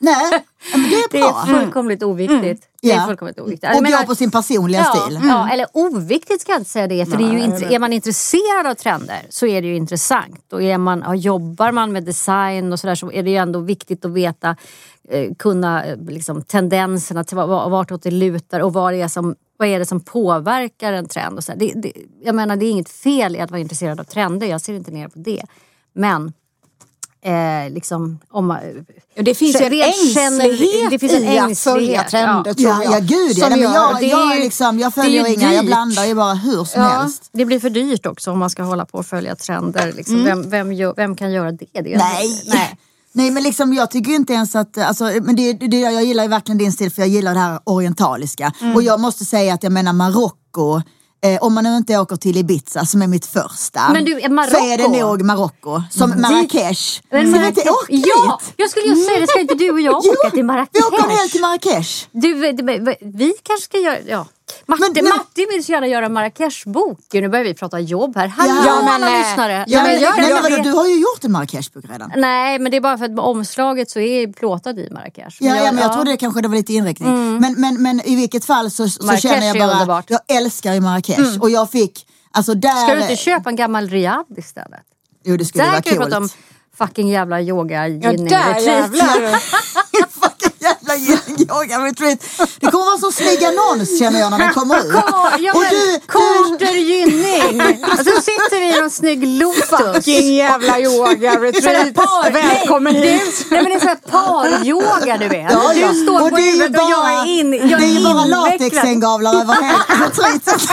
Nej, men det är Det bra. är fullkomligt oviktigt. Det är fullkomligt oviktigt. Och gå på sin personliga stil. Ja, eller oviktigt ska jag inte säga det. För det är ju är man intresserad av trender så är det ju intressant. Och jobbar man med design och sådär så är det ju ändå viktigt att veta, kunna liksom, tendenserna till vartåt det lutar och vad är det som påverkar en trend. Och så jag menar, det är inget fel i att vara intresserad av trender. Jag ser inte ner på det. Men liksom om det finns ju en ängslighet i att följa trender, tror jag. Ja, gud. Jag följer inga, jag blandar ju bara hur som helst. Det blir för dyrt också om man ska hålla på och följa trender. Liksom. Vem kan göra det? Nej, men liksom, jag tycker inte ens att... Alltså, men jag gillar ju verkligen din stil, för jag gillar det här orientaliska. Och jag måste säga att jag menar Marocko... om man nu inte åker till Ibiza som är mitt första, men du, Marocko. Så är det nog Marocko, som Marrakesh. Ska vi inte åka dit? Ja, jag skulle ju säga det, ska inte du och jag åka till Marrakesh? Vi åker ner till Marrakesh. Vi kanske ska göra... Ja. Matti vill så gärna göra Marrakesh-bok. Nu börjar vi prata jobb här. Alla lyssnare. Du har ju gjort en Marrakesh-bok redan. Nej, men det är bara för att omslaget så är plåtad i Marrakesh. Men jag tror det kanske det var lite inriktning. Men i vilket fall så känner jag bara... Underbart. Jag älskar ju Marrakesh. Och jag fick... Alltså där... Ska du inte köpa en gammal Riyadh istället? Jo, det skulle vara coolt. Om fucking jävla yoga. Ja, där jävlar. Fucking jävla yoga retreat. Det kommer vara så snygg annons, känner jag, när den kommer ut. Carter Gynning. Och så sitter vi i en snygg Lotus. Fucking jävla yoga retreat. Välkommen hit. Nej, men det är så här par-yoga, du vet. Du står på huvudet och jag är in. Det är ju bara latexengavlar över hela retreatet.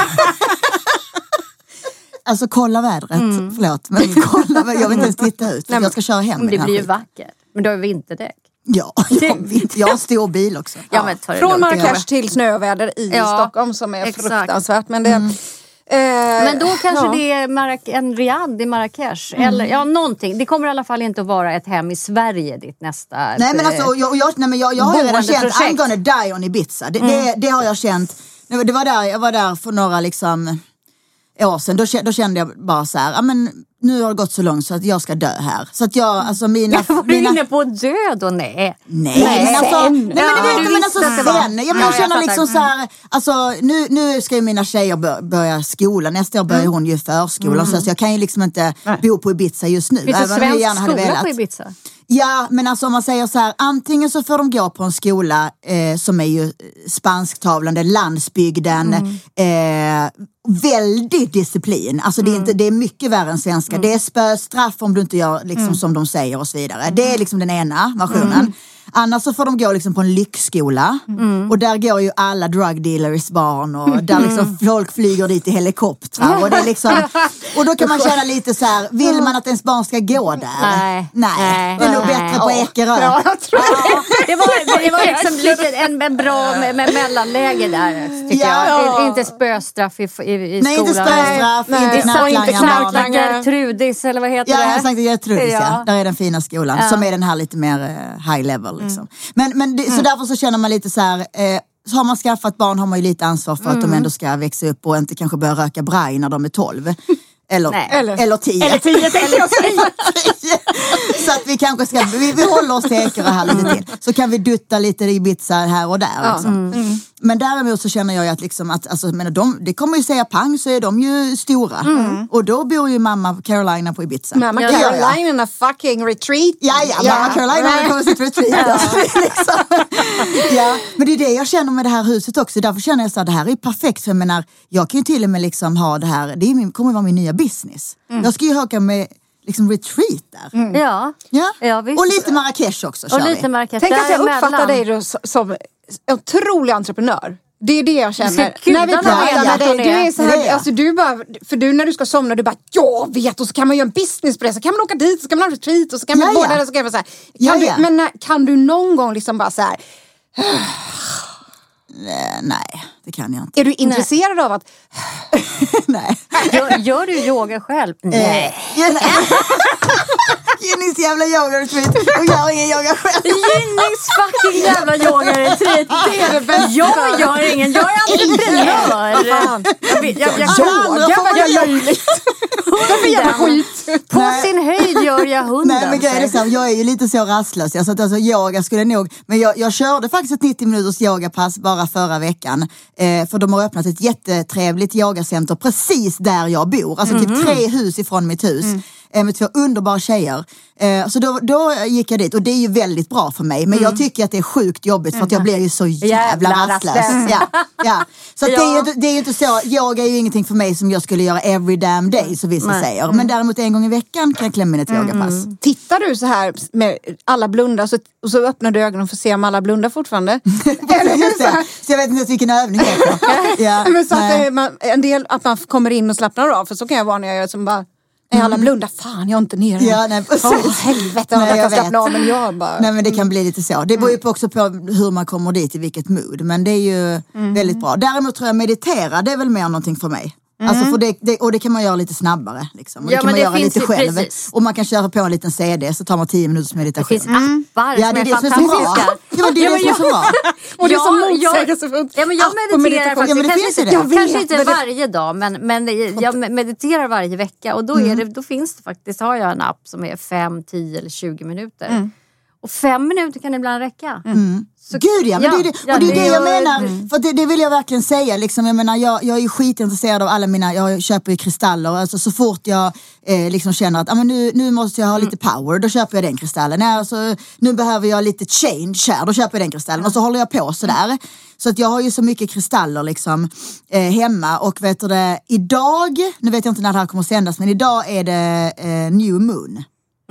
Alltså kolla vädret, förlåt. Men kolla, jag vill inte ens titta ut. Jag ska köra hem. Men det blir ju vackert. Men då är vinterdäck. Ja, jag har stor bil också. Ja, men från Marrakesh till snöväder i Stockholm som är fruktansvärt. Men det... Men då kanske det är en Riyadh i Marrakesh. Eller någonting. Det kommer i alla fall inte att vara ett hem i Sverige ditt nästa... Nej, men alltså, jag har ju redan känt I'm gonna die on Ibiza. Det har jag känt. Jag var där för några liksom... år sedan, då kände jag bara så här, men nu har det gått så långt så att jag ska dö här. Så att jag, alltså var du inne på död och nej? Nej, jag känner liksom så här, alltså nu ska ju mina tjejer börja skolan. Nästa år börjar hon ju förskolan, så jag kan ju liksom inte bo på Ibiza just nu. Finns det svensk skola på Ibiza? Ja, men alltså om man säger så här, antingen så får de gå på en skola som är ju spansktalande, landsbygden, väldigt disciplin. Alltså det är mycket värre än svenska. Det är spöstraff om du inte gör liksom som de säger och så vidare. Det är liksom den ena versionen. Annars så får de gå liksom på en lyxskola. Och där går ju alla drug dealers barn. Och där liksom folk flyger dit i helikoptrar. Och, det är liksom, och då kan man känna lite så här, vill man att ens barn ska gå där? Nej. Det är nog bättre på Ekerö. Ja, jag tror det var liksom lite en bra med mellanläge där, tycker jag. Inte spöstraff i skolan. Nej, inte spöstraff, inte knarklangare. Gertrudis, eller vad heter det? Ja, jag sagt Gertrudis, ja. Där är den fina skolan. Som är den här lite mer high level. Liksom. Så därför så känner man lite så här, så har man skaffat barn har man ju lite ansvar för att de ändå ska växa upp och inte kanske börja röka braj när de är 12. Eller 10. Eller 10, tänkte jag säga. Så att vi kanske ska, vi håller oss till Ekerö här lite till. Så kan vi dutta lite i Ibiza här och där. Liksom. Men däremot så känner jag att, liksom att alltså, det kommer ju säga pang, så är de ju stora. Och då bor ju mamma Carolina på Ibiza. Mamma Carolina in a fucking retreat. Ja, mamma Carolina kommer sitt retreat. Liksom. Men det är det jag känner med det här huset också. Därför känner jag så att det här är perfekt. För jag menar, jag kan ju till och med liksom ha det här, det kommer vara min nya business. Jag ska ju åka med liksom retreat där. Ja, visst. Och lite Marrakesh också. Och lite Marrakesh. Tänk att jag uppfattar dig då som en otrolig entreprenör. Det är det jag känner. När vi pratar med dig, du är så här, alltså du bara, för du när du ska somna, du bara, jag vet, och så kan man göra en business på det, så kan man åka dit, så kan man ha retreat, och så kan man båda det, så kan man så här. Men kan du någon gång liksom bara så här... Nej, det kan jag inte. Är du intresserad av att... Nej. Gör du yoga själv? Nej. Gynnings jävla yoga-retreat. Och jag ingen yoga själv. Gynnings fucking jävla yoga-retreat. Det är det bästa. Jag gör ingen. Jag är entreprenör. Yoga, vad löjligt. Varför jävla skit? På sin höjd gör jag 100. Nej, men grejen är så, jag är ju lite så rastlös. Så att alltså, yoga skulle nog... Men jag körde faktiskt ett 90 minuters yogapass bara förra veckan. För de har öppnat ett jättetrevligt yogacenter precis där jag bor. Alltså typ 3 hus ifrån mitt hus. Med 2 underbara tjejer. Så då gick jag dit och det är ju väldigt bra för mig. Men jag tycker att det är sjukt jobbigt för att jag blir ju så jävla rastlös. Ja. Så att det är ju inte så, yoga är ju ingenting för mig som jag skulle göra every damn day, så vissa säger. Men däremot en gång i veckan kan jag klämma in ett yogapass. Tittar du så här med alla blundar och så öppnar du ögonen för att se om alla blundar fortfarande? Just det. Så jag vet inte ens vilken övning det är. Ja, men så att en del att man kommer in och slappnar av, för så kan jag vara när jag gör som bara alla blundar, fan jag är inte nere. Ja, nej, helvete, jag kan slappna av, men jag bara... Nej, men det kan bli lite så. Det beror ju också på hur man kommer dit, i vilket mood. Men det är ju väldigt bra. Däremot tror jag meditera, det är väl mer någonting för mig. Alltså för och det kan man göra lite snabbare. Liksom. Och det kan man göra lite själv. Precis. Och man kan köra på en liten CD så tar man 10 minuters meditation. Det finns appar som är fantastiska. Ja, men det är det som är så bra. Och det är så motsägelsefullt. Ja, men jag mediterar faktiskt. Kanske inte varje dag, men jag mediterar varje vecka. Och då finns det faktiskt, har jag en app som är 5, 10 eller 20 minuter. Och 5 minuter kan ibland räcka. Så, gud ja, men det är det jag menar. För det vill jag verkligen säga. Liksom, jag menar, jag är ju skitintresserad av alla mina, jag köper ju kristaller. Alltså, så fort jag liksom känner att nu måste jag ha lite power, då köper jag den kristallen. Alltså, nu behöver jag lite change här, då köper jag den kristallen. Och så håller jag på sådär. Så att jag har ju så mycket kristaller liksom, hemma. Och vet du det, idag, nu vet jag inte när det här kommer att sändas, men idag är det New Moon.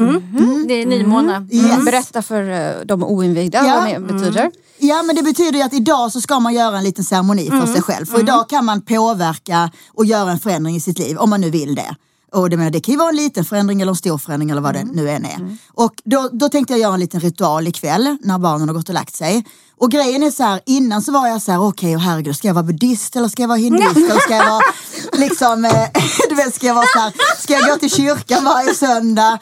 Det är nymåne. Yes. Berätta för de oinvigda vad det betyder. Ja, men det betyder ju att idag så ska man göra en liten ceremoni för sig själv. För idag kan man påverka och göra en förändring i sitt liv, om man nu vill det. Och det kan ju vara en liten förändring eller en stor förändring eller vad det nu än är. Och då tänkte jag göra en liten ritual ikväll när barnen har gått och lagt sig. Och grejen är så här, innan så var jag så här, okej, och herregud, ska jag vara buddhist eller ska jag vara hinduist? Eller ska jag vara liksom, du vet, ska jag vara så här, ska jag gå till kyrkan varje söndag?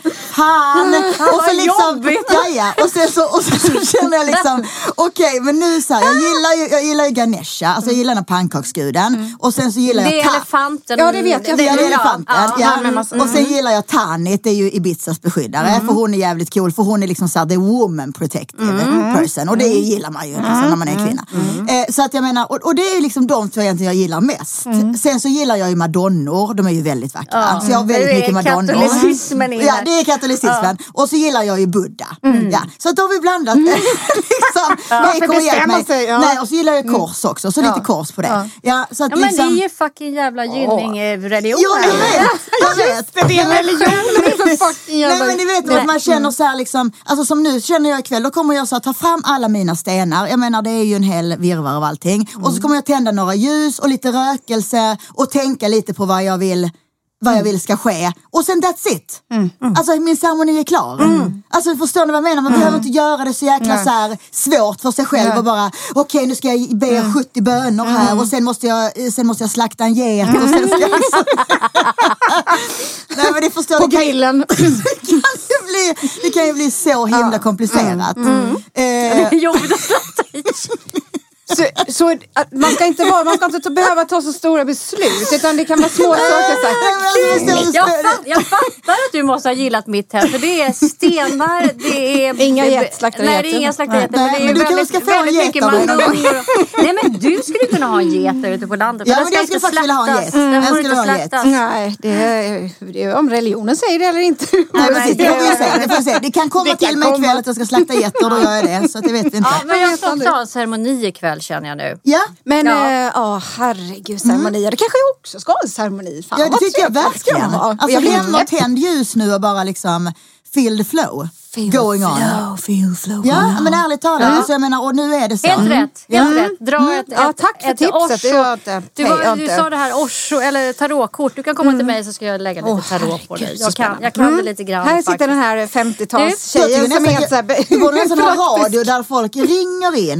Och så liksom, och sen så känner jag liksom, okej, men nu så här, jag gillar ju Ganesha, alltså jag gillar den pannkaksguden. Och sen så gillar jag... Det är elefanten. Ja, det vet jag. Det är elefanten, Och sen gillar jag Tanit, det är ju Ibizas beskyddare, för hon är jävligt cool, för hon är liksom så här, the woman protective person, och det gillar man ju liksom, när man är kvinna. Så att jag menar, och det är ju liksom de två egentligen jag gillar mest. Sen så gillar jag ju madonnor, de är ju väldigt vackra. Så jag har väldigt mycket madonnor. Katolicismen Ja, det är katolicismen. Och så gillar jag ju Buddha. Ja, så att då har vi blandat liksom. Nej, och så gillar jag kors också, så lite kors på det. Ja, så att men liksom, det är ju fucking jävla gynning-religion. Jo, jag vet. Det är religion för fucking jävla... Nej, men ni vet att man känner så här liksom, alltså som nu känner jag ikväll, då kommer jag så att ta fram alla mina stenar. Jag menar, det är ju en hel virvar av allting. Och så kommer jag tända några ljus och lite rökelse och tänka lite på vad jag vill ska ske. Och sen that's it. Alltså min ceremoni är klar. Alltså förstår ni vad jag menar? Man behöver inte göra det så jäkla så här svårt för sig själv och bara, okej, nu ska jag be 70 böner här och sen måste jag slakta en get och sen ska jag liksom... Nej, men det förstår på grillen. Det kan ju bli så himla komplicerat. Jobbigt att slakta i. Så man ska inte behöva ta så stora beslut, utan det kan vara små saker. Jag fattar att du måste ha gillat mitt hem, för det är stenar, det är... Inga getslaktar. Nej, det är inga slaktargetter, men det är men ju väldigt mycket mandoner. Nej, men du skulle kunna ha en get där ute på landet. Ja, men jag skulle faktiskt vilja ha en get. Den får inte slaktas. Nej, det är om religionen säger det eller inte. Nej, det får vi se. Det kan komma till mig ikväll att jag ska slakta getter, och då gör jag det, så det vet vi inte. Ja, men jag får ta en ceremoni ikväll, känner jag nu. Ja. Men, herregud, ceremonier. Det kanske jag också ska ha en ceremoni. Fan, ja, det tycker jag verkligen. Alltså, jag hem och tänd ljus nu och bara liksom feel the flow. Going on. Feel flow. Ja, men ärligt talat. Alltså, jag menar, och nu är det så. Helt rätt. Dra tack för tipset. Du sa det här Osho, eller tarotkort. Du kan komma till mig så ska jag lägga lite tarot på dig. Jag kan det lite grann. Här sitter den här 50-tals tjejen som är så här... Det borde nästan ha radio där folk ringer in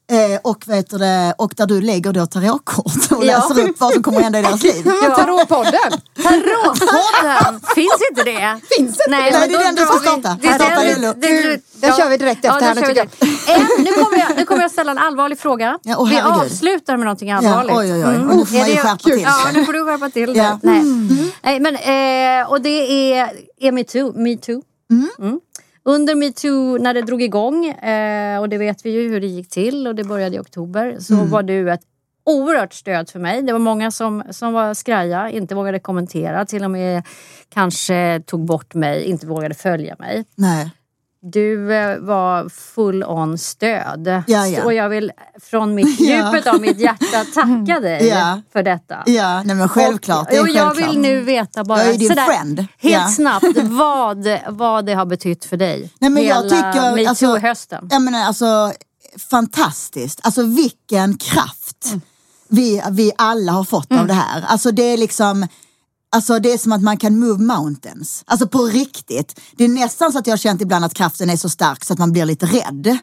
Och där du lägger då tarotkort och läser upp vad som kommer hända i deras liv. Tarotpodden. Finns inte det? Finns inte Nej, det är den du ska starta. Den kör vi direkt efter här nu tycker jag. Nu kommer jag ställa en allvarlig fråga. Ja, vi avslutar med någonting allvarligt. Oj. Och nu får man ju skärpa till. Ja, nu får du skärpa till det. Ja. Nej, men, och det är MeToo. Under MeToo, när det drog igång, och det vet vi ju hur det gick till, och det började i oktober, så var du ett oerhört stöd för mig. Det var många som var skraja, inte vågade kommentera, till och med kanske tog bort mig, inte vågade följa mig. Nej. Du var full on stöd. Ja. Och jag vill från djupet av mitt hjärta tacka dig för detta. Ja, nej men självklart. Och jag vill nu veta bara jag är din friend. Helt snabbt vad det har betytt för dig. Nej, men hela jag tycker MeToo-hösten. Jag menar, alltså, fantastiskt. Alltså vilken kraft vi alla har fått av det här. Alltså det är liksom... Alltså det är som att man kan move mountains. Alltså på riktigt. Det är nästan så att jag har känt ibland att kraften är så stark så att man blir lite rädd.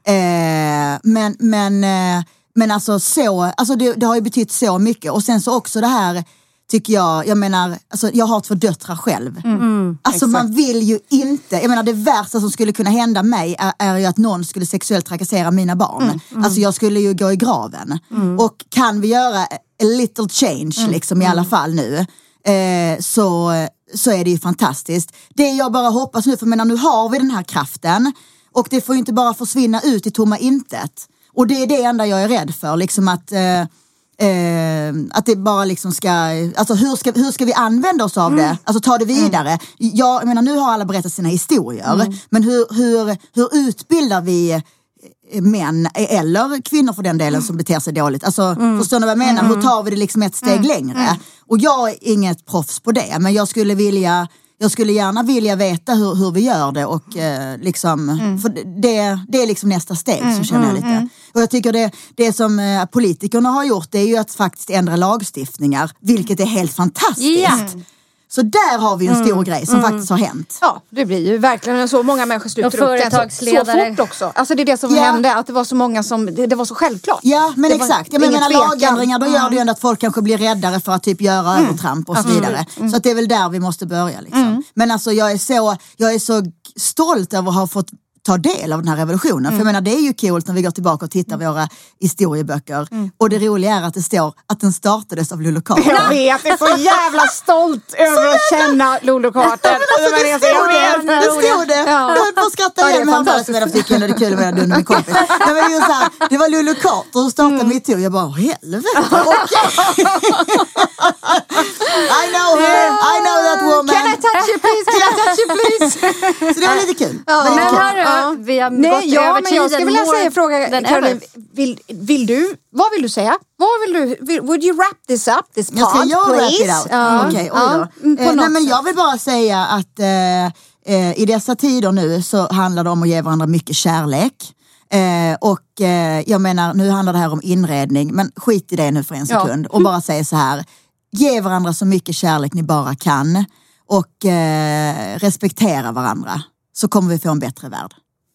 Men alltså det har ju betytt så mycket. Och sen så också det här, tycker jag menar, alltså jag har 2 döttrar själv. Alltså man vill ju inte, jag menar det värsta som skulle kunna hända mig är ju att någon skulle sexuellt trakassera mina barn. Alltså jag skulle ju gå i graven. Och kan vi göra a little change liksom i alla fall nu, så är det ju fantastiskt. Det jag bara hoppas nu, för jag menar, nu har vi den här kraften och det får ju inte bara försvinna ut i tomma intet. Och det är det enda jag är rädd för, liksom att det bara liksom ska, alltså hur ska vi använda oss av det? Alltså ta det vidare. Jag menar, nu har alla berättat sina historier, men hur utbildar vi män eller kvinnor för den delen som beter sig dåligt? Alltså, förstår ni vad jag menar? Hur tar vi det liksom ett steg längre? Och jag är inget proffs på det, men jag skulle gärna vilja veta hur vi gör det, och liksom, för det är liksom nästa steg, så känner jag lite. Och jag tycker det som politikerna har gjort, det är ju att faktiskt ändra lagstiftningar, vilket är helt fantastiskt. Så där har vi en stor grej som faktiskt har hänt. Ja, det blir ju verkligen så många människor sluter upp den så fort också. Alltså det är det som hände, att det var så många som, det var så självklart. Ja, men exakt. Jag menar lagändringar, då gör det ju ändå att folk kanske blir räddare för att typ göra övertramp och så vidare. Så att det är väl där vi måste börja liksom. Men alltså jag är så stolt över att ha fått ta del av den här revolutionen. För jag menar, det är ju coolt när vi går tillbaka och tittar våra historieböcker. Och det roliga är att det står att den startades av Lolo Carter. Jag vet, jag är så jävla stolt över att känna Lolo Carter. Det stod det. Jag höll på att skratta igen med handlarsen, men jag tycker ändå det är kul med den min kompis. Det var Lolo Carter som startade mitt år. Jag bara, helvete. I know that woman. Can I touch you please? Så det var lite kul. Vi har gått över tiden. Jag skulle vilja fråga Caroline, vad vill du säga? Would you wrap this up, this part, please? Wrap it out? Okej, nej, men jag vill bara säga att i dessa tider nu så handlar det om att ge varandra mycket kärlek. Jag menar, nu handlar det här om inredning, men skit i det nu för en sekund och bara säga så här: ge varandra så mycket kärlek ni bara kan och respektera varandra, så kommer vi få en bättre värld.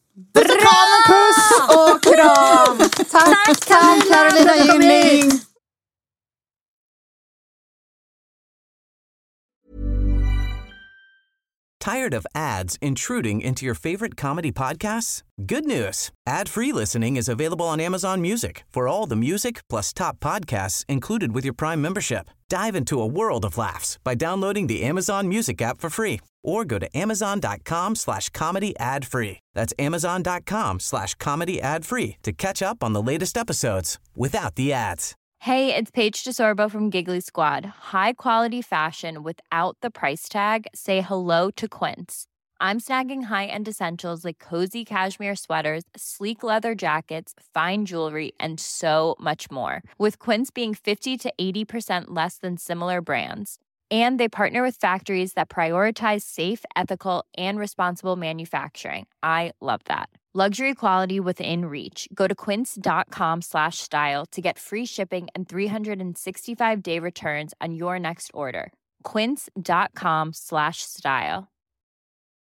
Puss och kram! Tack Carolina Gynning! Tired of ads intruding into your favorite comedy podcasts? Good news. Ad-free listening is available on Amazon Music for all the music plus top podcasts included with your Prime membership. Dive into a world of laughs by downloading the Amazon Music app for free or go to amazon.com/comedy ad-free. That's amazon.com/comedy ad-free to catch up on the latest episodes without the ads. Hey, it's Paige DeSorbo from Giggly Squad. High quality fashion without the price tag. Say hello to Quince. I'm snagging high-end essentials like cozy cashmere sweaters, sleek leather jackets, fine jewelry, and so much more. With Quince being 50 to 80% less than similar brands. And they partner with factories that prioritize safe, ethical, and responsible manufacturing. I love that. Luxury quality within reach. Go to quince.com/style to get free shipping and 365-day returns on your next order. Quince.com/style.